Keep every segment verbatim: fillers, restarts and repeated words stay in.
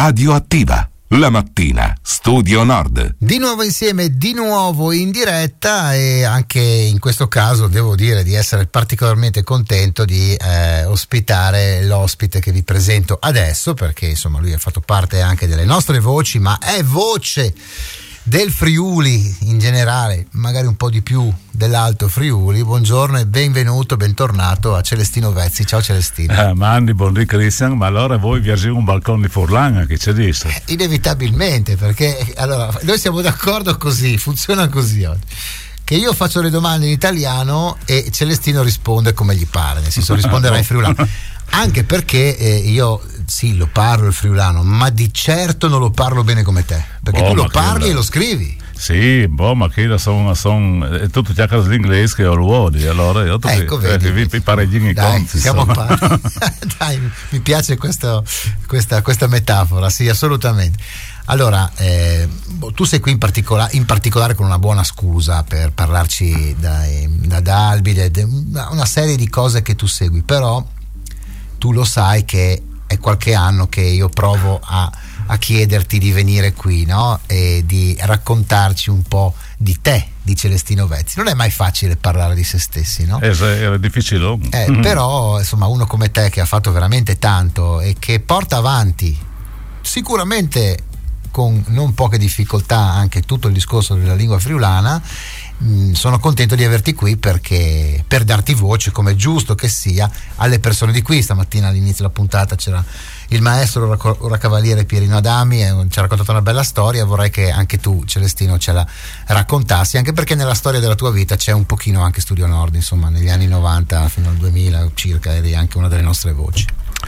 Radioattiva. La mattina, Studio Nord. Di nuovo insieme, di nuovo in diretta, e anche in questo caso devo dire di essere particolarmente contento di eh, ospitare l'ospite che vi presento adesso, perché insomma lui ha fatto parte anche delle nostre voci, ma è voce del Friuli in generale, magari un po' di più dell'Alto Friuli. Buongiorno e benvenuto, bentornato a Celestino Vezzi. Ciao Celestino. Eh, Mandi, buondì Cristian, ma allora voi vi arriva un balcone di Furlan, che c'è disso? Eh, inevitabilmente, perché allora noi siamo d'accordo così, funziona così oggi, che io faccio le domande in italiano e Celestino risponde come gli pare, nel senso risponderà in friulano. Anche perché eh, io sì, lo parlo il friulano, ma di certo non lo parlo bene come te, perché boh, tu lo parli la... e lo scrivi. Sì, boh, ma che sono, sono è tutto chiacchiere l'inglese che ho l'uodi, allora io ecco, che, vedi, eh, vi, vi pareggiano i dai, conti. Siamo qua. Dai, mi piace questo, questa, questa metafora, sì, assolutamente. Allora, eh, tu sei qui in, particola- in particolare con una buona scusa per parlarci da, da, da Albi, da, una serie di cose che tu segui, però tu lo sai che è qualche anno che io provo a, a chiederti di venire qui, no? E di raccontarci un po' di te, di Celestino Vezzi. Non è mai facile parlare di se stessi, no? Era difficile. Eh, mm-hmm. Però, insomma, uno come te che ha fatto veramente tanto e che porta avanti sicuramente con non poche difficoltà anche tutto il discorso della lingua friulana, mh, sono contento di averti qui perché per darti voce, come è giusto che sia, alle persone di qui. Stamattina all'inizio della puntata c'era il maestro ora, ora cavaliere Pierino Adami e ci ha raccontato una bella storia. Vorrei che anche tu, Celestino, ce la raccontassi, anche perché nella storia della tua vita c'è un pochino anche Studio Nord, insomma negli anni novanta fino al duemila circa eri anche una delle nostre voci.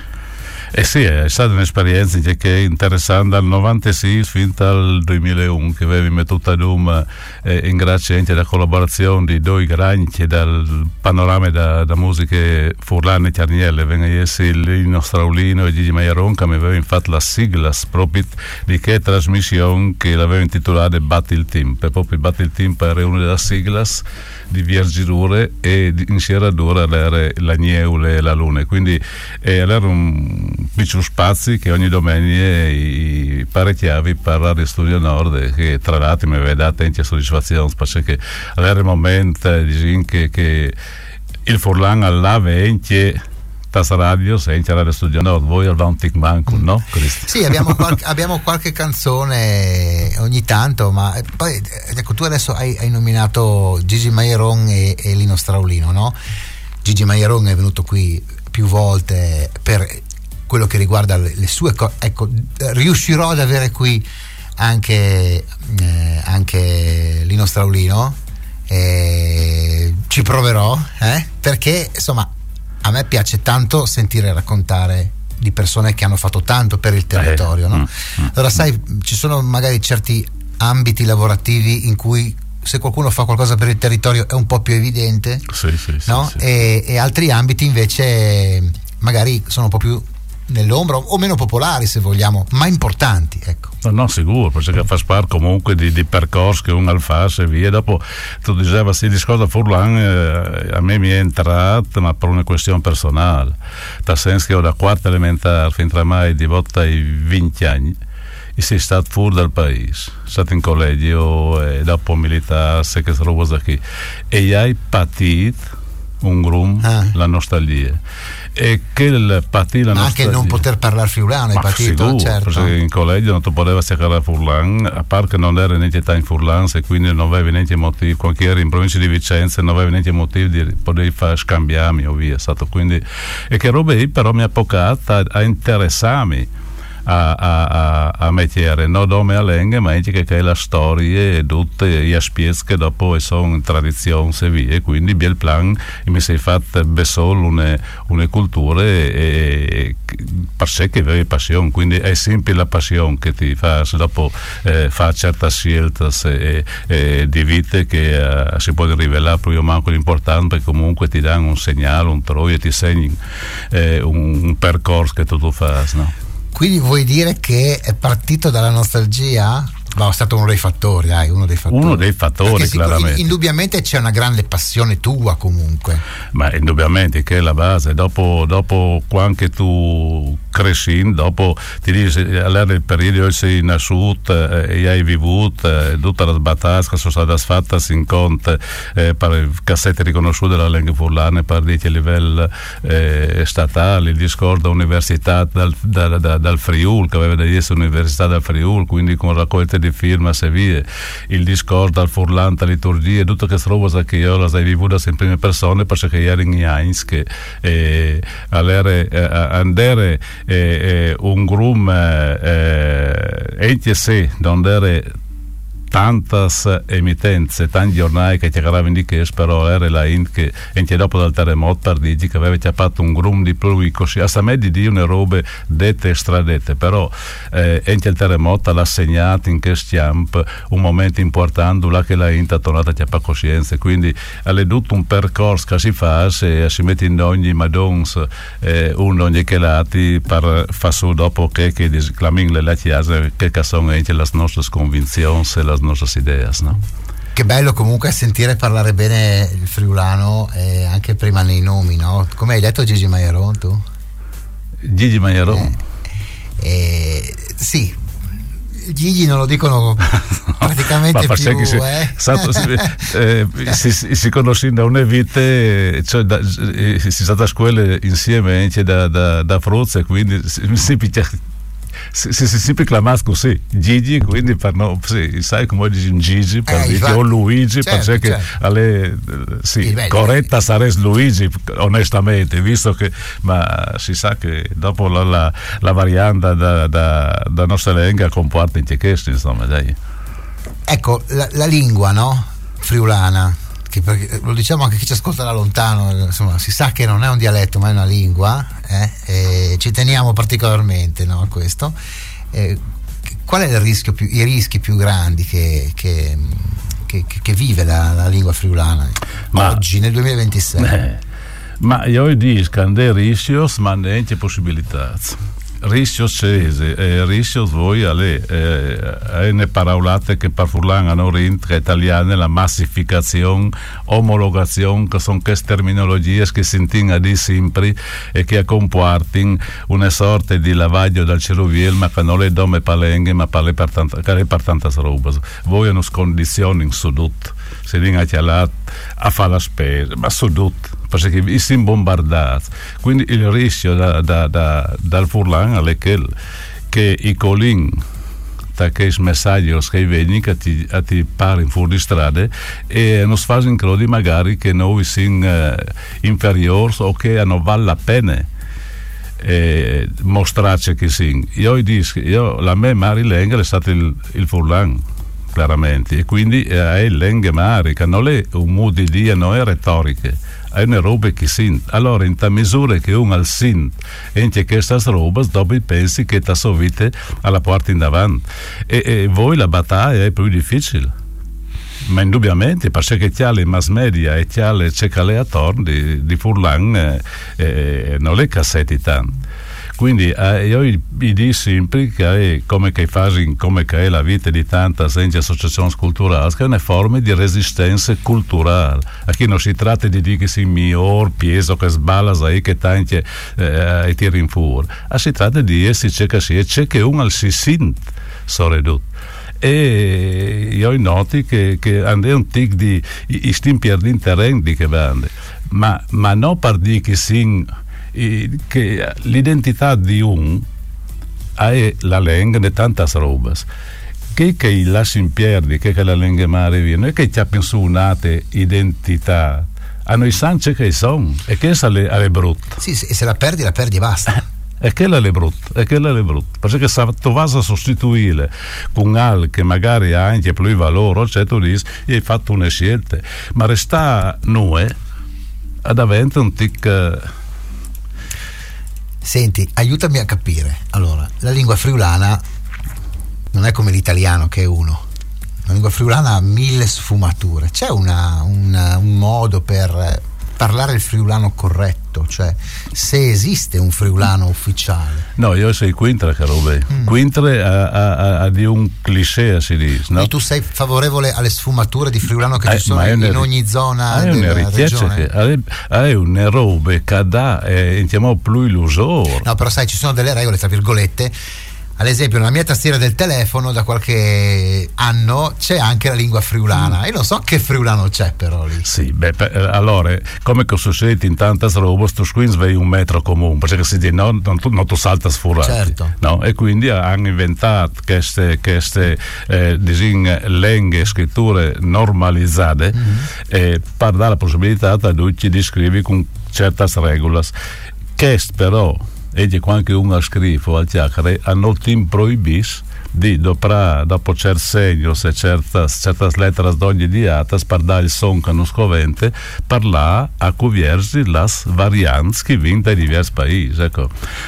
Eh sì, è stata un'esperienza che è interessante dal novantasei fino al duemilauno, che avevamo tutta l'um eh, in grazie anche alla collaborazione di due grandi dal panorama da, da musiche furlane e carnielle, vengono Lino Straulino e Gigi Maiaron, che mi avevano fatto la sigla proprio di che trasmissione che l'avevano intitolata Battle Team, e proprio Battle Team era una delle sigla di Viergirure e in Sierra Dura era la Nieule e la Luna, quindi eh, era un piccolo spazio che ogni domenica i parecchiavi per Radio Studio Nord, che tra l'altro mi aveva dato anche soddisfazione, perché era il momento che, che il Furlan all'ave anche tas radio senza Radio Studio Nord, voi al Vantic Manco, no? Cristi? Sì, abbiamo qualche, abbiamo qualche canzone ogni tanto, ma poi ecco, tu adesso hai, hai nominato Gigi Maiaron e, e Lino Straulino, no? Gigi Maiaron è venuto qui più volte per quello che riguarda le, le sue cose, ecco, riuscirò ad avere qui anche, eh, anche Lino Straulino, eh, ci proverò, eh? Perché insomma a me piace tanto sentire raccontare di persone che hanno fatto tanto per il territorio, no? Allora sai, ci sono magari certi ambiti lavorativi in cui se qualcuno fa qualcosa per il territorio è un po' più evidente, sì, sì, no? Sì, sì. E, e altri ambiti invece magari sono un po' più nell'ombra o meno popolari, se vogliamo, ma importanti, ecco. No, no, sicuro, perché fa parte comunque di, di percorsi che uno fa e via. Dopo tu dicevi, sì, il discorso da Furlan eh, a me mi è entrato, ma per una questione personale, nel senso che ho da quarta elementare fino a mai di volta ai venti anni e sei stato fuori dal paese, stato in collegio e dopo militare, se che roba qui, e hai patito un grum ah. la nostalgia, e che il patì la ma nostalgia, anche non poter parlare friulano hai patito, sicuro, certo, perché in collegio non tu potevi cercare Furlan, a parte che non era neanche in Furlan e quindi non avevi neanche motivo, quando eri in provincia di Vicenza non avevi neanche motivo di poter fare scambiarmi o via, stato quindi, e che roba lì però mi ha portato a, a interessarmi a, a, a, a mettere non come a lenghe, ma anche che è la storia e tutte le spiez che dopo sono in tradizione e via, quindi bel plan e mi sei fatto solo una, una cultura e, e per sé che avevi passione, quindi è sempre la passione che ti fa dopo eh, fa certe scelte e, e di vita che eh, si può rivelare proprio manco l'importante, perché comunque ti danno un segnale, un troio, ti segni eh, un, un percorso che tu, tu fai, no? Quindi vuoi dire che è partito dalla nostalgia? Ma è stato uno dei fattori, dai, uno dei fattori. Uno dei fattori, sì, chiaramente. Indubbiamente c'è una grande passione tua comunque. Ma indubbiamente che è la base. Dopo, dopo quando tu cresci, dopo ti dici, allora il periodo sei nasciuto e hai vissuto eh, tutte le battaglie che sono state fatte in conto eh, per cassette riconosciute della lingua furlana per dire a livello eh, statale, il discorso dell'università dal, dal, dal, dal Friuli, che aveva da essere l'università del Friuli, quindi con raccolte di firme e via, il discorso dal Furlan, la liturgia, tutte queste robe che io le ho vivute in prime persone perché ero in Heinz che eh, all'ere, eh, andare eh, eh, un grum eh, e se non era tantas emittenze, tanti giornali che chiaravano di che però era la int che anche dopo dal terremoto per dire che aveva chiappato un grum di plui così a me di dire una robe dette e stradette, però eh, anche il terremoto l'ha segnato in che stamp un momento importante là che la int ha tornato a chiappare coscienza, quindi è tutto un percorso che si fa e si mette in ogni madons eh, un ogni che lati per far su dopo che che disclamin le la chiesa che sono anche le nostre convinzioni e le nostre idee, no? Che bello comunque sentire parlare bene il friulano e anche prima nei nomi, no? Come hai detto Gigi Maieron tu? Gigi Maieron? Eh, eh, sì, Gigi non lo dicono praticamente ma più, che si, eh? Stato, si, eh, si, si conosce da una vita, cioè da, si è stata a scuola insieme anche da, da, da Fruzza, quindi si, si picchia si, si, si, si chiama così Gigi, quindi per no, sì, sai come dici Gigi per eh, dire, o Luigi, certo, perché certo. alle, sì, corretta sarebbe Luigi onestamente, visto che ma si sa che dopo la, la, la variante da, da, da nostra lingua comporta in questo, insomma, dai. Ecco la, la lingua, no? Friulana, che perché, lo diciamo anche chi ci ascolta da lontano, insomma, si sa che non è un dialetto ma è una lingua, eh? E ci teniamo particolarmente, no, a questo. Eh, qual è il rischio più, i rischi più grandi che, che, che, che vive la, la lingua friulana ma, oggi nel duemilaventisei? Eh, ma io dico che non rischi ma anche possibilità. Rischio scese, eh, rischio voi alle eh, ne paraulate che per Furlan hanno rintre italiane la massificazione, omologazione, che sono queste terminologie che si intinga di sempre e che comportano una sorta di lavaggio dal cervello, ma che non le dome palenghe, ma parle per tanta, per tante robe. Voi hanno condizioni su tutto, si viene a fare la spesa, ma su tutto. Perché si bombardati, quindi il rischio da, da, da, dal Furlan è che, che i colin da quei messaggi che vengono che ti, ti parano fuori di strada e non si fanno credi magari che noi siamo eh, inferiori o che non vale la pena eh, mostrarci che siamo. Io dico, io, la mia marilenga è stato il, il Furlan chiaramente, e quindi è lenghe mari che non è un modo di dire, non è retoriche, è una roba che sint. Allora in ta misura che uno al sint anche queste robe dopo pensi che ta sua vita alla porta in davanti e, e voi la battaglia è più difficile, ma indubbiamente perché c'è le mass media e c'è le cecale attorno di, di Furlan eh, eh, non le cassetti tanto. Quindi eh, io vi dico sempre che è come che fai, come che è la vita di tante associazioni culturali, che è una forma di resistenza culturale. Qui non si tratta di dire che si miglior peso che sballa sai che tanti eh, tiri in fuori, ma si tratta di essere che si c'è che uno si sente sorredotto. E io noti che, che hanno un tic di stimpier di terreno di che vanno, ma, ma non per dire che si che l'identità di un è la lingua di tante robe che che lasci perdi che che la lingua mare viene e che ci ha pensato identità a noi sanci che sono e che essa è brutta sì, e se la perdi la perdi e basta e che è brutta e che è brutta perché se tu vai a sostituire con altro che magari ha anche più valore cioè tu dici hai fatto una scelta ma resta noi ad avere un tic. Senti, aiutami a capire. Allora, la lingua friulana non è come l'italiano che è uno. La lingua friulana ha mille sfumature. C'è una, una, un modo per parlare il friulano corretto, cioè se esiste un friulano ufficiale. No, io sei Quintre, caro Beh. Mm. Quintre ha, ha, ha di un cliché, si dice, no? E tu sei favorevole alle sfumature di friulano che eh, ci sono in una, ogni zona è della una regione? Che è, è una roba che dà, è più illusore. No, però sai, ci sono delle regole, tra virgolette. Ad esempio nella mia tastiera del telefono da qualche anno c'è anche la lingua friulana. Mm. Io non so che friulano c'è però lì. Sì, beh, per, allora, come che succede in tante robe, tu squins vei un metro comune, perché si dice no, non tu, non tu salta sfurati. Certo. No? E quindi hanno inventato queste, queste eh, lingue e scritture normalizzate mm-hmm. eh, per dare la possibilità a tutti di scrivere con certe regole. Questo però e che qualche uno scrive al chiacchiere hanno team proibis di dopo, dopo certi segni e certe, certe lettere d'ogni diata per dare il son che non scovente parlare a cuviersi le varianti che vengono dai diversi paesi, ecco.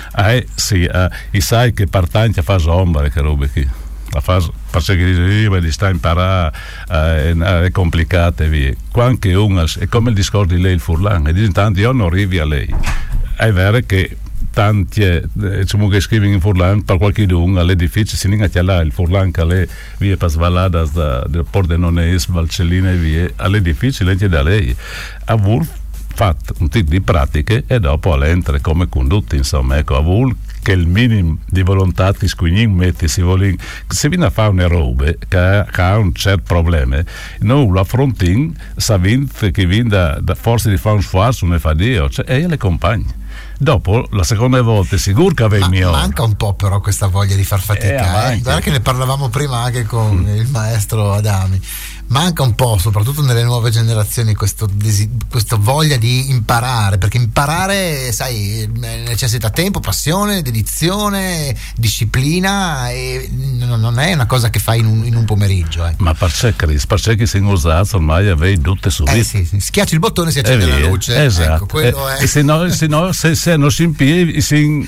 E sì, eh, e sai che per tanti fa ombra che robe qui la fase perché dice di sta imparare eh, è complicata e via qualche uno è come il discorso di lei il furlan e dice tanti io non arrivi a lei è vero che tanti diciamo che scrivono in furlan per qualche uno all'edificio si ninga là il furlan che le via per svalada da Pordenonese Valcellina e via all'edificio legge da lei a Wolf fatto un tipo di pratiche e dopo all'entra come condotte insomma ecco a Wolf che il minimo di volontà che squignin metti si vuole se viene a fare una roba che, che ha un certo problema non lo affronti sa vince che viene da, da forse di fare un sforzo ne fa Dio cioè, e io le compagni dopo la seconda volta sicuro che avevi Ma, mio manca un po' però questa voglia di far fatica eh, eh. Guarda che ne parlavamo prima anche con mm. il maestro Adami manca un po' soprattutto nelle nuove generazioni questo desi- questa voglia di imparare perché imparare sai necessita tempo, passione, dedizione, disciplina e n- non è una cosa che fai in un, in un pomeriggio eh. Ma perché Chris perché che si usato ormai avevi tutte subito eh sì, sì. Schiacci il bottone e si accende la luce esatto ecco, quello e, è. e se no, se, no se, se non si impie si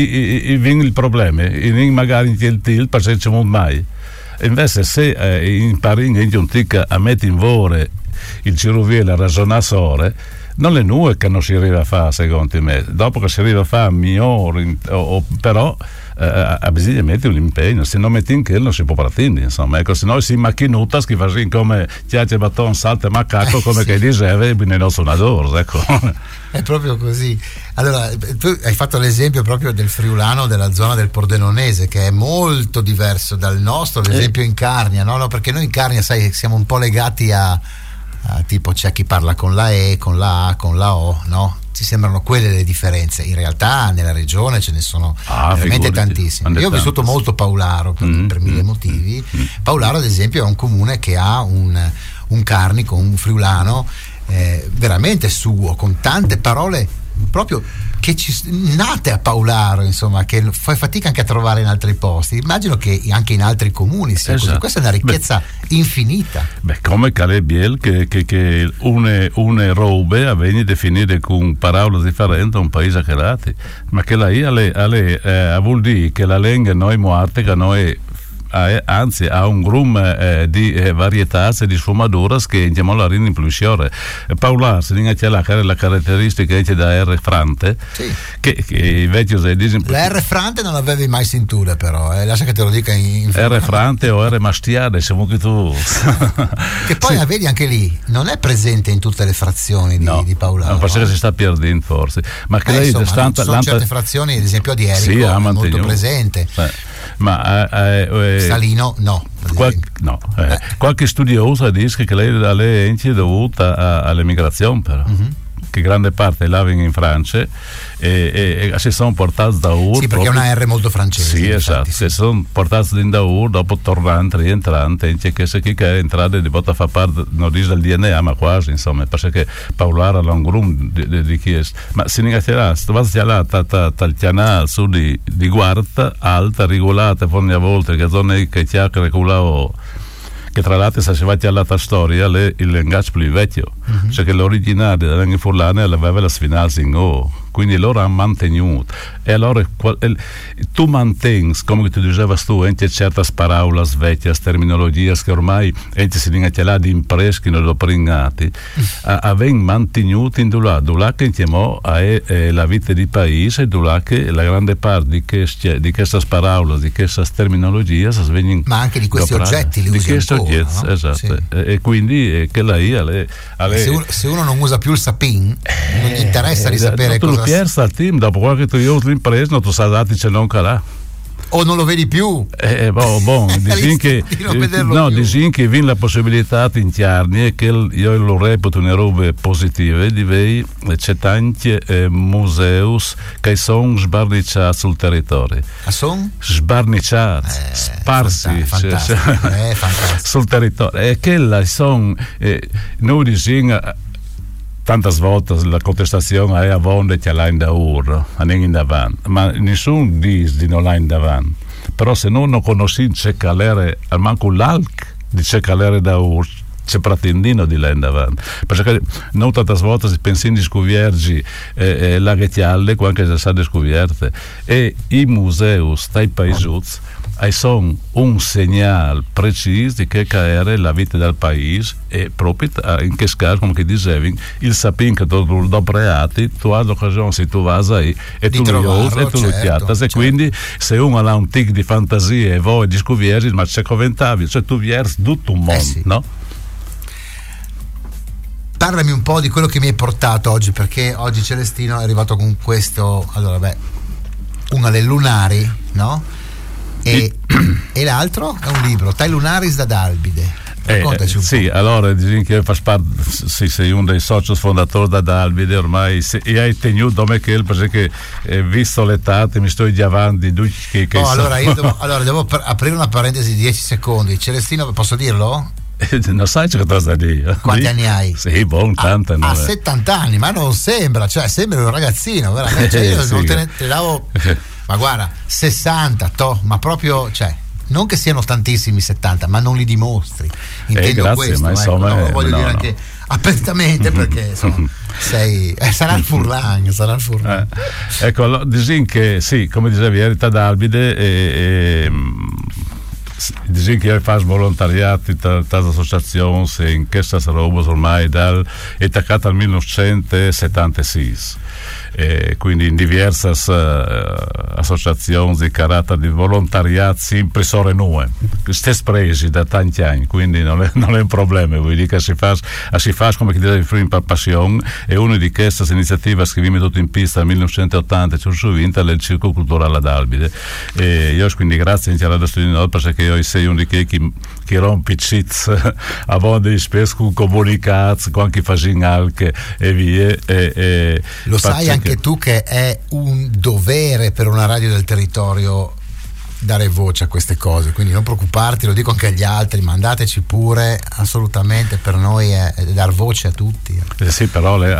viene il problema e magari in quel til perché c'è un mai invece se eh, impari in un tic a mettere in vore il cervello a ragionare non è nuove che non si arriva a fare secondo me dopo che si arriva a fare migliore o, però eh, ha bisogno di mettere un impegno se non metti in che non si può partire insomma ecco se no si macchinuta che fa come chiacce baton salta macaco come eh, sì. Che diceva nei nostri suonadori ecco è proprio così. Allora, tu hai fatto l'esempio proprio del friulano della zona del Pordenonese, che è molto diverso dal nostro, ad esempio in Carnia, no? No, perché noi in Carnia, sai, siamo un po' legati a, a tipo c'è chi parla con la E, con la A, con la O, no? Ci sembrano quelle le differenze. In realtà nella regione ce ne sono ah, veramente tantissime. Io ho vissuto molto Paularo per, mm, per mille mm, motivi. Mm, Paularo, ad esempio, è un comune che ha un, un carnico, un friulano Eh, veramente suo, con tante parole proprio che ci nate a Paularo, insomma, che fai fatica anche a trovare in altri posti. Immagino che anche in altri comuni sia esatto. Così. Questa è una ricchezza beh, infinita. Beh, come Calebiel che, che, che une, une robe avviene definite con parole differenti un paese che lati, ma che lei alle, alle, eh, vuol dire che la lingua noi muarte che noi anzi ha un grum eh, di eh, varietà e di sfumature che andiamo a rinni più sciore Paula se ne c'è la, la caratteristica che da R frante sì. che, che i vecchi dicono la R frante non l'avevi mai sentita però eh. Lascia che te lo dica in, in R frante o R mastiade siamo che tu che poi sì. La vedi anche lì non è presente in tutte le frazioni di, no, di Paula no, forse no? Si sta perdendo forse ma che eh, lei insomma, stanta, sono l'anta... certe frazioni ad esempio di Erico sì, è molto presente eh. Ma eh, eh, Salino no qual- no eh. Eh. Qualche studioso dice che lei, lei è dovuta a, all'emigrazione però mm-hmm. Che grande parte la vengono in Francia e, e, e si sono portati da Ur sì perché proprio, è una R molto francese sì esatto sì. Si sono portati da Ur dopo tornante rientrante e che se chi è entrato di volta fa parte non dice del D N A ma quasi insomma perché Paularo ha un grum di, di, di chi è ma se ne capirà se vas là tal canale su di, di guarda alta regolata poi a volte che zone che chiacchiere con la che tra l'altro se si va all'altra storia le, il linguaggio più vecchio mm-hmm. Cioè che l'originale della lingua furlana aveva la sfinalsi in O quindi loro hanno mantenuto. E allora tu mantieni, come tu dicevi tu, anche certe parole vecchie, terminologie che ormai anche si rinchialano di imprese che non lo pringati, avendo mantenuto in due due che chiamò è la vita di paese, due che la grande parte di queste, di queste parole, di queste terminologie, ma anche di questi oggetti li di usi questi ancora, oggetti, no? esatto. Sì. E, e quindi eh, che lei alle, alle... Se, uno, se uno non usa più il sapin, eh, non gli interessa di sapere tu cosa. Tu lo pierzi al team, dopo qualche tu io l'impresa, non tu sai dati c'è non calà. O non lo vedi più. Eh, boh, boh, disin che no, disin che vin la possibilità in chiarni e che io lo reputo una roba positive di vei c'è tanti eh, museus che sono sbarnicciati sul territorio. Ah, sono? Sbarnicciati, eh, sparsi fantastico, cioè, eh, fantastico. sul territorio. E che la sono eh, noi disin tante volte la contestazione è a vonde che l'ha in da urro, non in davanti, ma nessuno dice di non l'ha in davanti. Però se non conosci c'è calere, al manco l'alc di c'è calere da urro, c'è pretendino di là in davanti. Perché non tante volte si pensa di scuviergi eh, eh, la ghettialle, quando si sa di scuvierte. E i musei stai paesuzzi e sono un segnale preciso di che era la vita del paese e proprio in che caso, come che dicevi, il sapin che tu lo preati, tu hai l'occasione se tu vai ahí e tu lo usi e tu lo chiattas e quindi se uno ha un tic di fantasia e voi di scovieri ma c'è commentavi, cioè tu viers tutto un mondo, eh sì. No? Parlami un po' di quello che mi hai portato oggi, perché oggi Celestino è arrivato con questo, allora beh, uno dei lunari, no? E, e l'altro è un libro, Tai Lunaris da Dalbide. Raccontaci eh, un sì, po'. allora dici che fa parte, sì, sei uno dei soci fondatori da Dalbide ormai se, e hai tenuto come che perché eh, visto l'età mi sto già avanti che, che oh, so. allora io devo, allora devo per, aprire una parentesi di dieci secondi. Celestino, posso dirlo? Non sai che cosa dire. Quanti anni hai? Sì, buon tanto. Ha settanta anni, ma non sembra, cioè sembra un ragazzino, veramente. Cioè, io sì. non te ne te davo, ma guarda, sessanta, to, ma proprio, cioè, non che siano tantissimi settanta, ma non li dimostri. Intendo eh, grazie, questo, ma ecco, insomma, no, lo voglio no, dire no. anche apertamente perché insomma, sei, eh, sarà il Furlan, sarà il Furlan. Eh, ecco, disin che sì, come dicevi, Erita Dalbide e, e disin che io faccio volontariati tra le associazioni in queste robe ormai dal è attaccata al millenovecentosettantasei. E quindi in diverse uh, associazioni di carattere di volontariato sempre sono nuove, stesse presi da tanti anni, quindi non è, non è un problema, vuol dire che si fa, si fa come che dice prima per passione e una di queste iniziative che viene tutto in pista nel millenovecentottanta c'è su vinta è il Circo Culturale ad Dalbide e io quindi grazie a Radio Studio perché io sei uno di quelli che, che rompi cheats a volte di spesso con comunicati con chi fa anche e via e, e lo sai anche che tu che è un dovere per una radio del territorio dare voce a queste cose, quindi non preoccuparti, lo dico anche agli altri, mandateci pure, assolutamente, per noi è, è dar voce a tutti. Eh sì, però è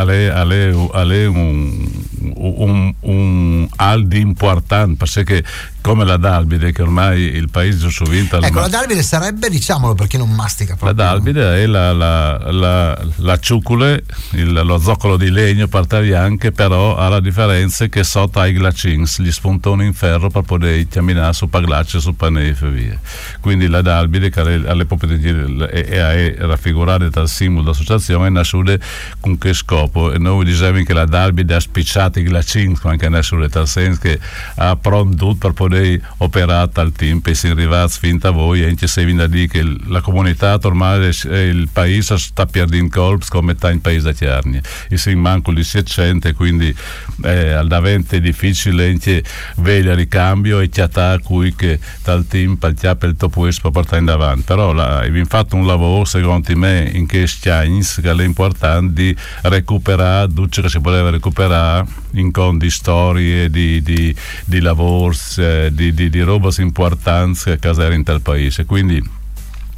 un, un, un al di importante, perché come la Dalbide, che ormai il paese su vinta ecco, la Dalbide sarebbe, diciamolo per chi non mastica proprio. La Dalbide è la, la, la, la ciucule, il, lo zoccolo di legno parte anche, però ha la differenza che sotto ai glacins gli spuntoni in ferro per poter camminare su paglacce su panei e via. Quindi la Dalbide, che alle proprie è, è raffigurata dal simbolo dell'associazione, è nascita con che scopo? E noi diciamo che la Dalbide ha spicciato i glacins, anche nascita dal senso che ha pronto per poter operata al team e si arriva finta a voi e anche se viene da dire che la comunità ormai è il paese sta perdendo colpi come metà in paese da chiarni e si manco li si accende quindi eh, al davvero è difficile anche vedere ricambio e chiatà cui che dal team per il topo per portare in davanti però abbiamo fatto un lavoro secondo me in che stianis che è importante di recuperare tutto che si poteva recuperare in con di storie di, di, di lavori eh, Di, di, di robe importanti che era in tal paese quindi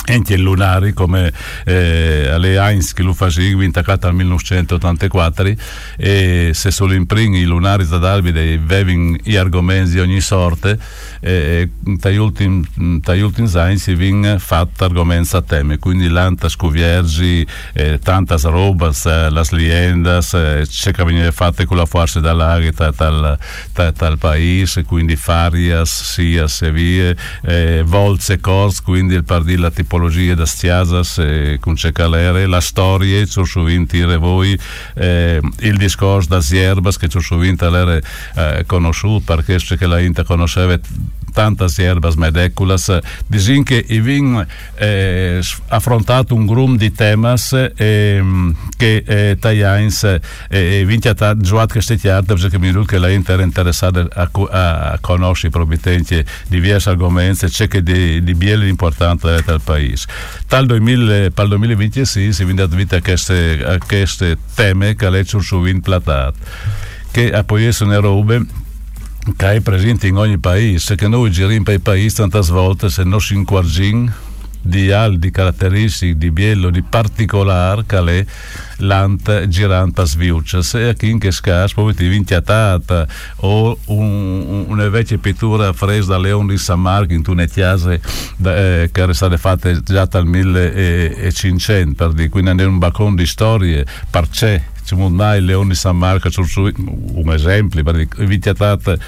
anche lunari come eh, alle Heinz che lo faceva intaccata nel millenovecentottantaquattro, e se solo in primi i lunari zadalbide avevano gli argomenti di ogni sorte, e dagli ultimi anni si viene fatto argomenti a teme, quindi l'anta scuviergi, eh, tantas robas, eh, las liendas, eh, c'è che venire fatte con la forza dall'aria tal, tal, tal paese, quindi farias, sias e vie, eh, volze, cors, quindi il pardì la tipologia da stiasas e con cecalere, la storia ci sovint voi, eh, il discorso da sierbas che ci sovint l'ere eh, conosciuto perché c'è che la Inter conosceva tantas erbas medeculas, disin che i vin eh, affrontato un grum di temas eh, che eh, Tajans eh, vinta giuat che stettiate perché mi che la Inter è interessata a, a, a conoscere probabilmente diversi argomenti, c'è che di, di biele importante del paese. Tal duemila, per il duemilaventisei si vinta vita a queste, a queste teme che lei ci sono platate, che a poi sono robe che è presente in ogni paese, che noi giriamo per i paesi tante volte se non si inquadriamo di alti caratteristiche di biello di particolare che è l'ant girante a sviuccias, e qui in che scaso poi ti vintiatata o un, una vecchia pittura fresa da Leone di San Marco in Tunetiase eh, che era stata fatta già dal millecinquecento, per dire, quindi è un baccone di storie per c'è il Leone di San Marco un esempio per invitatate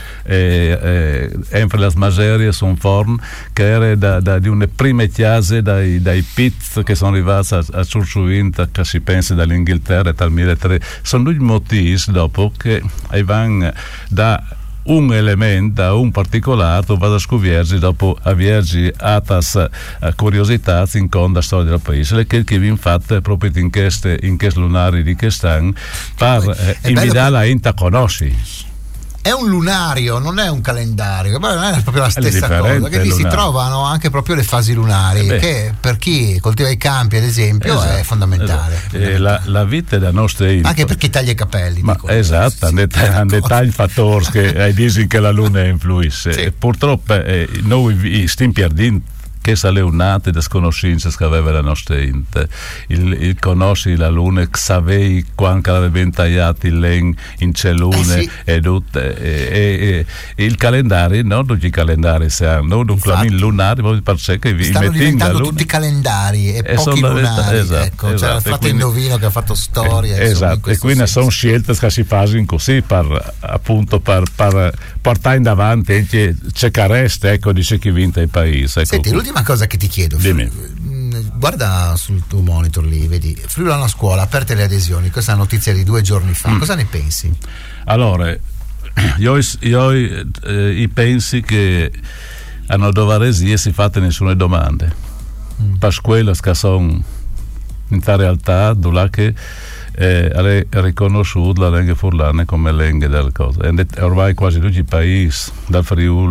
eh, eh, entre le maserie sono form che era da, da, di una prima chiase dai, dai pit che sono arrivati a, a Ciurciuvinta, che si pensa dall'Inghilterra dal milletre, sono due motivi dopo che vanno da un elemento, da un particolare, vado a scoprirsi dopo averci atas curiosità in con la storia del paese, le che vi infatti proprio in queste in queste lunari di quest'anno per eh, invitare la gente a conosci. È un lunario, non è un calendario, ma non è proprio la stessa cosa, che lì si trovano anche proprio le fasi lunari, eh che per chi coltiva i campi ad esempio esatto, è fondamentale, esatto. fondamentale. La, la vita della nostra anche per chi taglia i capelli, ma dico, esatto, hanno dettagli fattori che hai detto che la luna influisce, sì. E purtroppo eh, noi stiamo perdendo che saleunate da sconoscenze che aveva la nostra gente, il, il conosci la luna, sapei quando aveva intagliato il len in cellune eh sì. e, tutte, e, e, e il calendario, non tutti i calendari si hanno, non clamin lunari, poi per sé che vi stanno diventando tutti calendari e, e pochi lunari, esatto, ecco, esatto, c'era il frate Indovino che ha fatto storia, eh, insomma, esatto, e quindi senso. Sono scelte che si fanno così per appunto per, per portare in avanti anche ceccareste, ecco, dice chi vinta il paese, ecco. Senti, l'ultima cosa che ti chiedo, Dimmi. guarda sul tuo monitor lì, vedi Friulano Scuola, aperte le adesioni, questa è una notizia di due giorni fa, mm. cosa ne pensi? Allora, io, io eh, i pensi che hanno dovresi essere fatte nessuna domande mm. per quelle che sono in realtà dove che eh, è riconosciuta la lingua furlana come lingua delle cose, e ormai quasi tutti i paesi dal Friuli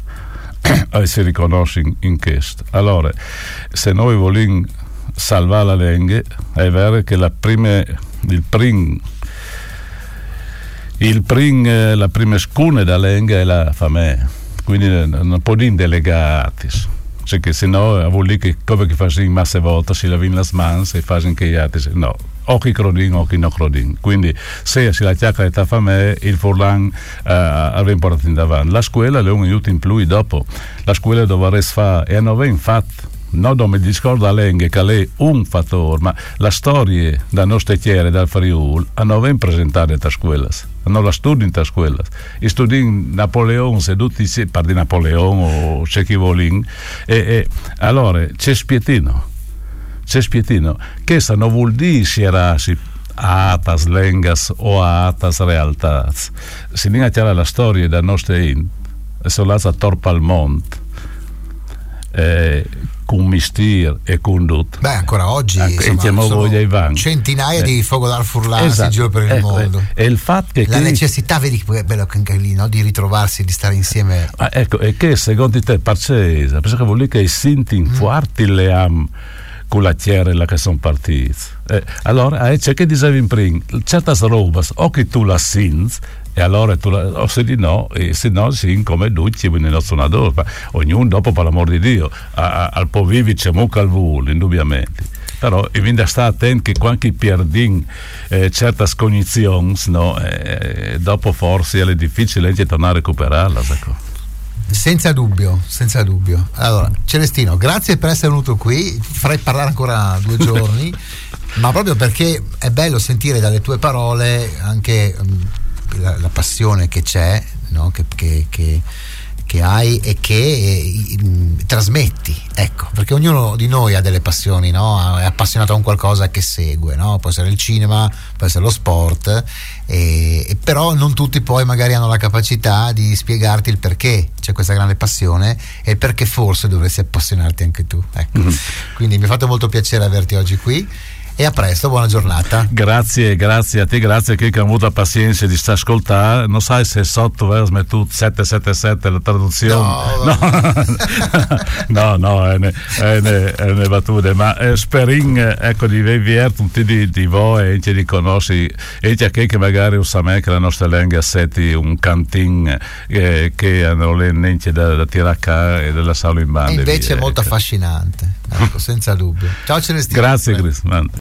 si riconosce in, in questo. Allora, se noi vogliamo salvare la lingua, è vero che la prima, il prim, il prim, la prima scuna della lingua è la famiglia, quindi non possiamo delegare, cioè che se no vuol dire che come che fanno in massa volte si lavino le mani e fanno che gli altri, no. O chi crodin o chi non crodin, quindi se si la chiacchiera di famiglia il furlan uh, aveva portato in davanti la scuola le un aiuto in più dopo la scuola doveva fare e non aveva fatto non come il discorso della lingua che è un fattore, ma la storia da nostre chiere dal Friuli hanno ben presentato a scuola, hanno la studio in scuola, i studi in Napoleone seduti per di Napoleone o c'è chi vuole e, e allora c'è Spietino c'è Spietino che sta non vuol dire schierarsi a atas lengas o a atas realtà, si viene a chiarare la storia da nostre in e solazza torpa al monte eh, con mistir e con tutto. Beh, ancora oggi insomma, centinaia eh. di focolari furlani esatto. in giro per il ecco, mondo e il fatto che la che necessità, vedi che bello anche lì, no? Di ritrovarsi, di stare insieme. Ah, ecco, e che secondo te parcesa, perché vuol dire che i sinti in mm. fuarti le am con la chiara che sono partiti eh, allora eh, c'è che dicevi in prima certe robe o che tu la senti E allora tu, o se di no, e se no si come duci nel nostro nadore, ognuno dopo per l'amor di Dio a, a, al po' vivi c'è mucca al volo, indubbiamente, però e vinda sta attento che quando perdin eh, certe cognizioni, no, eh, dopo forse è difficile anche tornare a recuperarla, ecco. Senza dubbio, senza dubbio. Allora, Celestino, grazie per essere venuto qui, farei parlare ancora due giorni, ma proprio perché è bello sentire dalle tue parole anche um, la, la passione che c'è, no? che, che, che, che hai e che eh, trasmetti, ecco, perché ognuno di noi ha delle passioni, no? È appassionato a un qualcosa che segue, no? Può essere il cinema, può essere lo sport, e, e però non tutti poi magari hanno la capacità di spiegarti il perché c'è questa grande passione e il perché forse dovresti appassionarti anche tu, ecco. Mm-hmm. Quindi mi ha fatto molto piacere averti oggi qui. E a presto, buona giornata. Grazie, grazie a te, grazie a chi ha avuto la pazienza di stare ascoltare. Non sai se sotto versme tu sette sette sette la traduzione. No, no, no, no, è, ne, è, ne, è ne battute, ma eh, sperin ecco di vedere tutti di, di voi e di conosci e già che magari usame che la nostra lingua setti un cantin eh, che hanno le nence da, da tiracca e della sala in banda. E invece via, è molto ecco. affascinante, ecco, senza dubbio. Ciao Celestino. Grazie, Chris.